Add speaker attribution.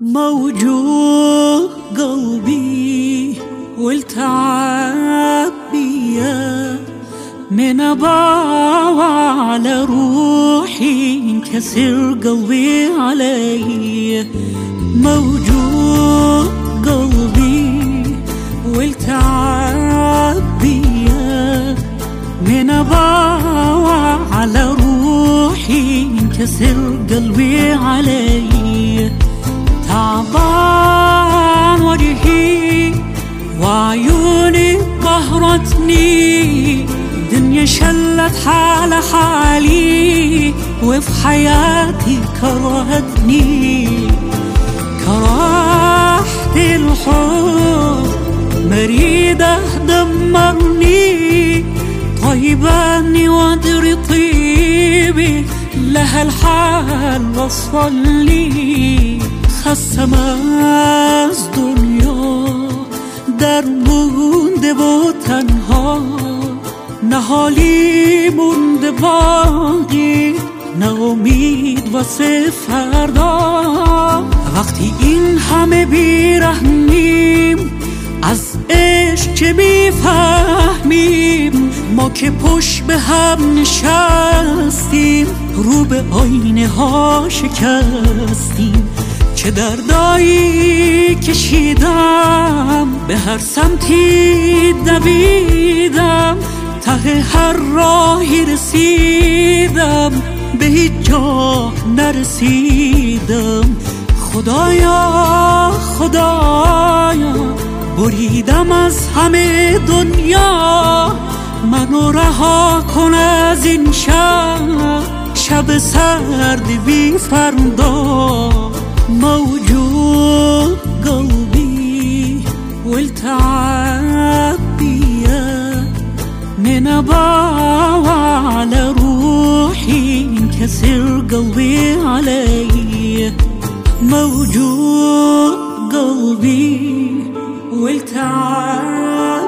Speaker 1: موجوع قلبي والتعب بيا من أباوع على روحي انكسر قلبي علي. موجوع قلبي والتعب بيا من أباوع على روحي انكسر قلبي علي. تعبان وجهي وعيوني قهرتني، دنيا شلت حال حالي وفي حياتي كرهتني. كرهت الحب مريدة دمرني، طيباني وادري طيبي لها الحال وصلني. خستم از دنیا در مونده و تنها، نه حالی مونده باقی نه امید واسه فردا. وقتی این همه بیرحمیم از عشق چه میفهمیم؟ ما که پشت به هم نشستیم رو به آینه ها شکستیم. چه دردایی کشیدم به هر سمتی دویدم، ته هر راهی رسیدم به هیچ جا نرسیدم. خدایا خدایا بریدم از همه دنیا، منو رها کن از این شب سرد بی فردا. موجوع قلبي والتعب بيا من أباوع على روحي انكسر قلبي علي. موجوع قلبي والتعب